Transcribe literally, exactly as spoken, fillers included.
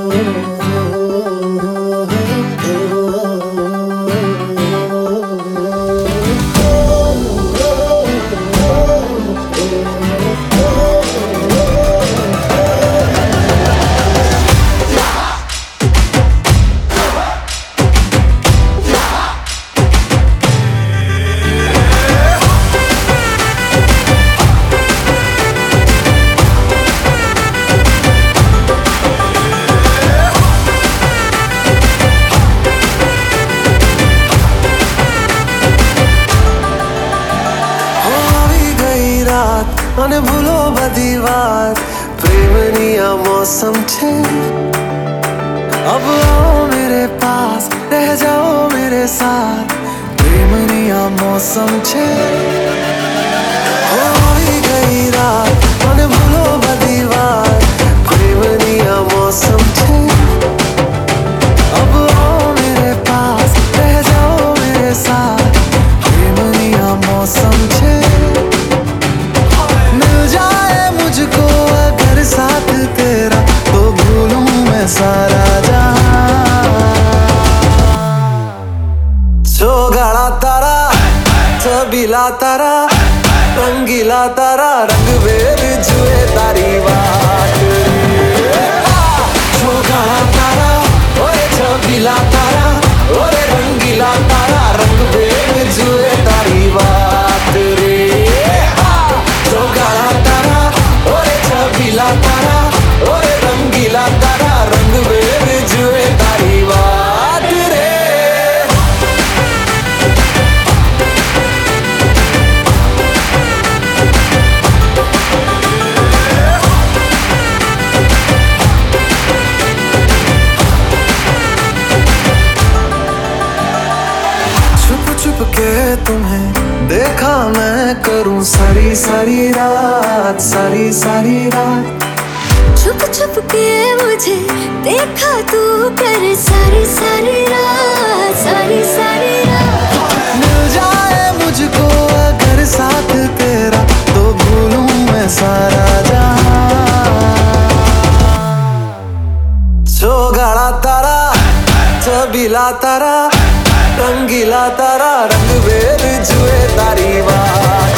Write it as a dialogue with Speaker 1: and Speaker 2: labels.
Speaker 1: અને ભૂલો બધી વાત પ્રેમની આ मौसम छे अब आओ मेरे पास रह जाओ मेरे साथ प्रेमनी आ मौसम छे हो આવી ગઈ રાત અને ભૂલો બધી વાત પ્રેમની આ मौसम छे अब आओ मेरे पास रह जाओ मेरे साथ प्रेमनी आ मौसम छे मुझको अगर साथ तेरा तो भूलूं मैं सारा जहां चौगाड़ा तारा छबीला तारा रंगीला तारा रंग वेर जुए तारी बात चौगाड़ा तारा ओए छबीला तारा ओरे रंगीला तारा रंग वेर जुए तारी बात रे चौगाड़ा तारा छबीला तारा ओरे रंगीला तारा रंग वेर जुए तारी बात रे छुप छुप के तुम्हें देखा मैं करूं सारी सारी रात सारी सारी रात
Speaker 2: छुप छुप के मुझे देखा तू कर सारी सारी रात सारी सारी रात
Speaker 1: मिल जाए मुझको अगर साथ तेरा तो भूलूं मैं सारा जहां चौगाड़ा तारा छबीला तारा रंगीला तारा रंग वेर जुए तारी बात